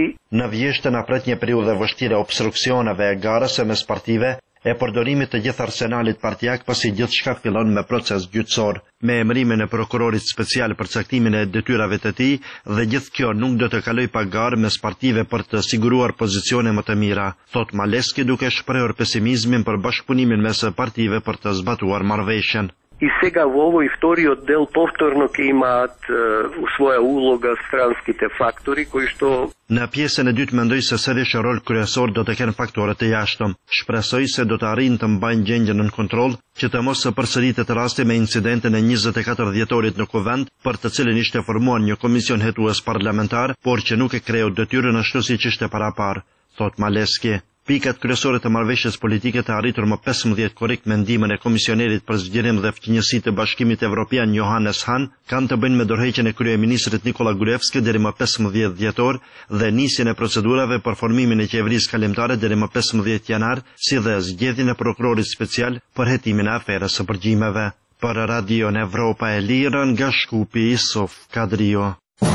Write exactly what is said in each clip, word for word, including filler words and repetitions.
Në vjeshtën apret një periudhë vështire obstruksioneve e garës e mes partive e përdorimit të gjithë arsenalit partijak pasi gjithçka fillon me proces gjyqësor, me emërimin e prokurorit special për caktimin e detyrave të tij dhe gjithë kjo nuk do të kaloj pa garë mes partive për të siguruar pozicione më të mira, thot Maleski duke shprehur pesimizmin për bashkëpunimin mes partive për të zbatuar marrëveshjen. И сега во овој вториот дел повторно ќе имаат uh, своја улога странските фактори кои што Në pjesën e dytë mendoj se sërish rol kryesor do të kenë faktorët e jashtëm. Shpresoj se do të arrijnë të mbajnë gjendjen në kontroll, që të mos së përsëritet rasti me incidenten e njëzet e katër dhjetorit në Kuvend, për të cilin ishte formuar një komision hetues parlamentar, por që nuk e kreu detyrën ashtu siç ishte parapar, thot Maleski. Pikat kryesore të marrëveshjes politike të arritur më pesëmbëdhjetë korrekt me ndihmën e komisionerit për zgjerim dhe fqinjësi të Bashkimit Evropian Johannes Hahn kanë të bëjnë me dorëheqjen e kryeministrit Nikola Gruevski deri më pesëmbëdhjetë dhjetor dhe nisjen e procedurave për formimin e qeverisë kalimtare deri më pesëmbëdhjetë janar, si dhe zgjedhjen e prokurorit special për hetimin e aferës së përgjimeve. Për Radion Evropa e Lirë nga Shkupi, Sof Kadrio.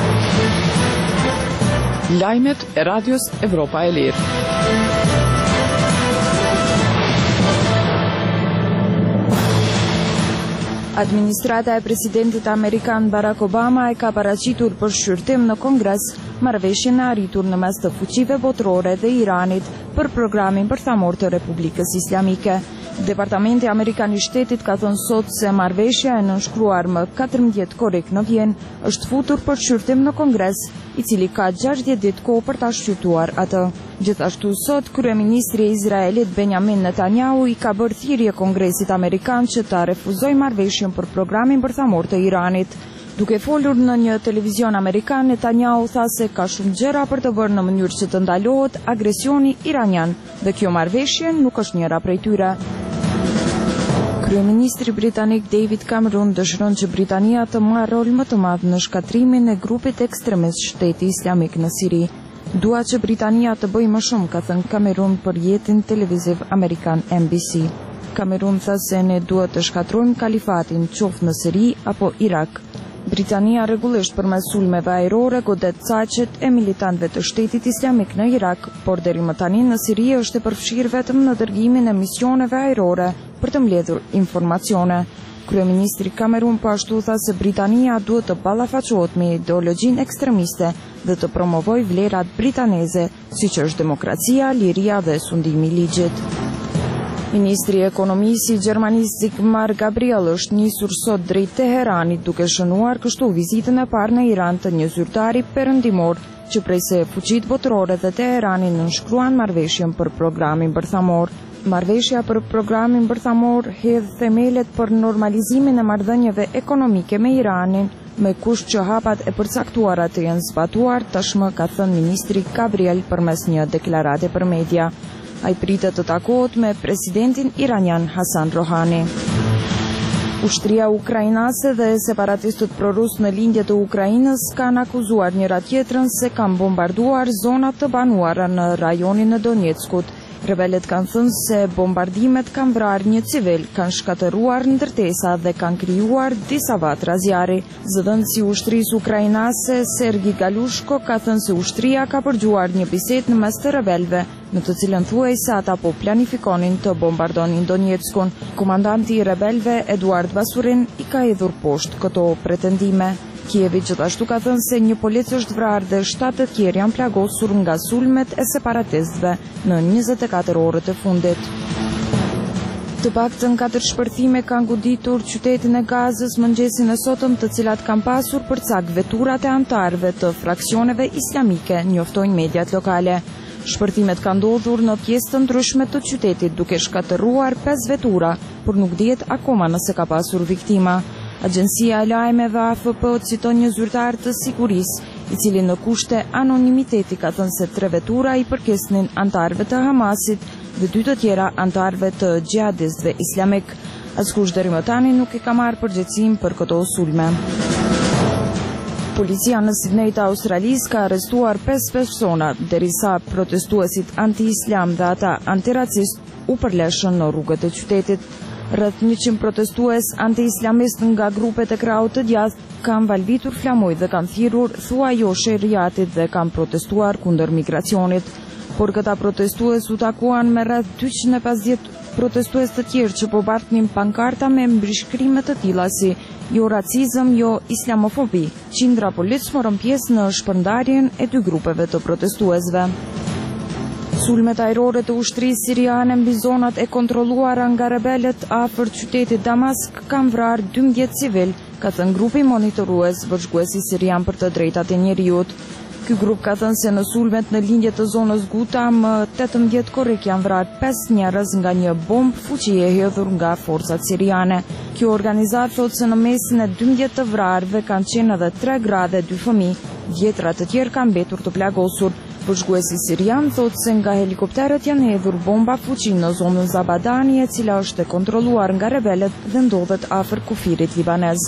Lajmet e Radios Evropa e Lirë. Administrata e presidentit amerikan Barack Obama e ka paraqitur për shqyrtim në Kongres marrëveshjen e arritur në mes të fuqive botërore dhe Iranit për programin bërthamor të Republikës Islamike. Departamenti Amerikan i Shtetit ka thënë sot se marrëveshja e nënshkruar më katërmbëdhjetë korrik në Vjenë është futur për shqyrtim në Kongres, i cili ka gjashtëdhjetë ditë kohë për ta shqyrtuar atë. Gjithashtu sot kryeministri i Izraelit Benjamin Netanyahu i ka bërë thirrje Kongresit Amerikan që ta refuzojë marrëveshjen për programin bërthamor të Iranit. Duke folur në një televizion amerikan, Netanyahu tha se ka shumë gjëra për të bërë në mënyrë që të ndalohet agresioni iranian dhe kjo marrëveshje nuk është njëra prej tyre. Kryeministri britanik David Cameron dëshiron që Britania të marrë rol më të madh në shkatrimin e grupit ekstremist Shteti Islamik në Siri. Dua që Britania të bëjë më shumë, ka thënë Cameron për jetin televiziv amerikan N B C. Cameron tha se ne duhet të shkatrojmë kalifatin qoftë në Siri apo Irak. Britania rregullisht përmes sulmeve ajrore godet saqet e militantëve të Shtetit Islamik në Irak, por deri më tani në Siri është e përfshirë vetëm në dërgimin e misioneve ajrore për të mbledhur informacione. Kryeministri Cameron po ashtu tha se Britania duhet të ballafaqohet me ideologjinë ekstremiste dhe të promovojë vlerat britaneze, siç është demokracia, liria dhe sundimi i ligjit. Ministri i Ekonomisë i Gjermanisë Sigmar Gabriel është nisur sot drejt Teheranit duke shënuar kështu vizitën e parë në Iran të një zyrtari perëndimor që prej se fuqitë botërore dhe Teherani nënshkruan marrëveshjen për programin bërthamor. Marrëveshja për programin bërthamor hedh themelet për normalizimin e marrëdhënieve ekonomike me Iranin, me kusht që hapat e përcaktuara të jenë zbatuar, tashmë ka thënë ministri Gabriel përmes një deklarate për media. Ai pritet të takohet me presidentin iranian Hasan Rohani. Ushtria ukrainase dhe separatistët prorus në lindje të Ukrainës kanë akuzuar njëra tjetrën se kanë bombarduar zonat të banuara në rajonin e Donetskut. Rebelet kanë thënë se bombardimet kanë vrarë një civil, kanë shkatëruar ndërtesa dhe kanë krijuar disa vatra zjarri. Zëdhënësi i ushtrisë ukrainase Sergi Galushko ka thënë se ushtria ka përgjuar një bisedë në mes të rebelëve, në të cilën thuaj se ata po planifikonin të bombardonin Donetskun. Komandanti i rebelëve Eduard Basurin i ka hedhur poshtë këto pretendime. Kievi gjithashtu ka thënë se një polic është vrarë dhe shtatë të tjerë janë plagosur nga sulmet e separatistëve në njëzet e katër orët e fundit. Të paktën katër shpërthime kanë goditur qytetin e Gazës mëngjesin e sotëm, të cilat kanë pasur përcak veturat e antarëve të fraksioneve islamike, njoftojnë mediat lokale. Shpërthimet kanë ndodhur në pjesë të ndryshme të qytetit duke shkatëruar pesë vetura, por nuk dihet akoma nëse ka pasur viktima. Agjencia e lajmeve A F P citon një zyrtar të sigurisë, i cili në kushte anonimiteti ka thënë se tre vetura i përkesnin antarëve të Hamasit dhe dy të tjera antarëve të xhihadistëve islamik. Askush deri më tani nuk i ka marrë përgjegjësinë për këto sulme. Policia në Sidney të Australisë ka arrestuar pesë persona, derisa protestuesit anti-islam dhe ata antiracist u përleshën në rrugët e qytetit. Rreth njëqind protestues anti-islamist nga grupet e krahut të djathtë kanë valvitur flamoj dhe kanë thirrur thuajoshe riatit dhe kanë protestuar kundër migracionit. Por këta protestues u takuan me rreth dyqind e pesëdhjetë protestues të tjerë që po bartnin pankarta me mbrishkrime të tilla si jo racizëm, jo islamofobi. Qindra polic morën pjesë në shpërndarjen e dy grupeve të protestuesve. Sulmet ajrore të ushtrisë siriane mbi zonat e kontrolluara nga rebelët afër qytetit Damask kanë vrarë dymbëdhjetë civil, ka thënë grupi monitorues vëzhguesi sirian për të drejtat e njeriut. Ky grup ka thënë se në sulmet në lindje të zonës Guta më tetëmbëdhjetë korrik janë vrarë pesë njerëz nga një bombë fuqie hedhur nga forcat siriane. Kjo organizatë thotë se në mesin e dymbëdhjetë të vrarëve kanë qenë edhe tre gra dhe dy fëmijë, dhjetëra të tjerë kanë mbetur të plagosur. Vëzhguesi sirian thotë se nga helikopterët janë hedhur bomba fuqi në zonën Zabadani, e cila është e kontrolluar nga rebelët dhe ndodhet afër kufirit libanez.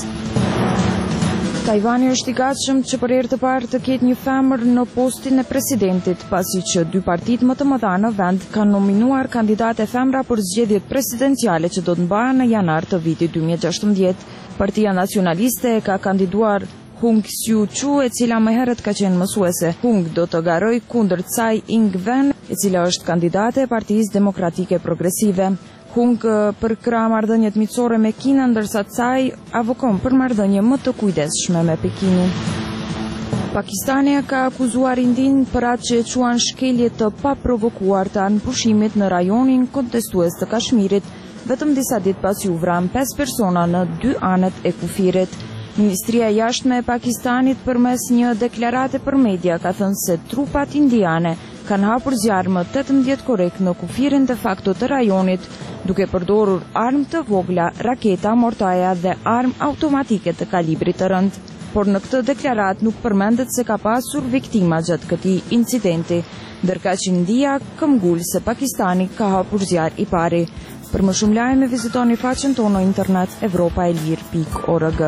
Tajvani është i gatshëm që për herë të parë të ketë një femër në postin e presidentit, pasi që dy partitë më të mëdha në vend kanë nominuar kandidate femra për zgjedhjet presidenciale që do të mbahen në janar të vitit dy mijë e gjashtëmbëdhjetë. Partia Nacionaliste e ka kandiduar Hung Suu-chu, e cila më herët ka qenë mësuese. Hung do të garoj kundër Tsai Ing-wen, e cila është kandidate e Partisë Demokratike Progresive. Hung për krah marrëdhëniet miqësore me Kinën, ndërsa Tsai avokon për marrëdhënie më të kujdesshme me Pekinin. Pakistani ka akuzuar Indin për atë që e quan shkelje të paprovokuar të anëpushimit në rajonin kontestues të Kashmirit, vetëm disa ditë pas u vran pesë persona në dy anet e kufirit. Ministria e Jashtme e Pakistanit përmes një deklarate për media ka thënë se trupat indiane kanë hapur zjarr më tetëmbëdhjetë korrik në kufirin de facto të rajonit, duke përdorur armë të vogla, raketa, mortaja dhe armë automatike të kalibrit të rënd. Por në këtë deklarat nuk përmendet se ka pasur viktima gjatë këtij incidenti, ndërka që India këmbgul se Pakistani ka hapur zjarr i pari. Për më shumë lajme vizitoni faqen tonë në internet evropaelir pikë org.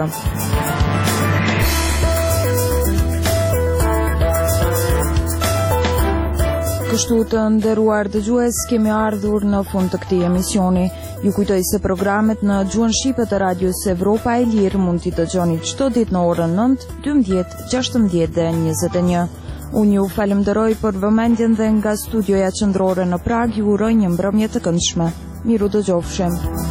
Kështu të nderuar dëgjues, kemi ardhur në fund të këtij emisioni. Ju kujtoj se programet në gjuhën shqipe të radios Evropa e Lirë mund t'i dëgjoni çdo ditë në orën nëntë, dymbëdhjetë, gjashtëmbëdhjetë dhe njëzet e një. Unë ju falenderoj për vëmendjen dhe nga studioja qendrore në Prag ju uroj një mbrëmje të këndshme. Miru dëgjofshim.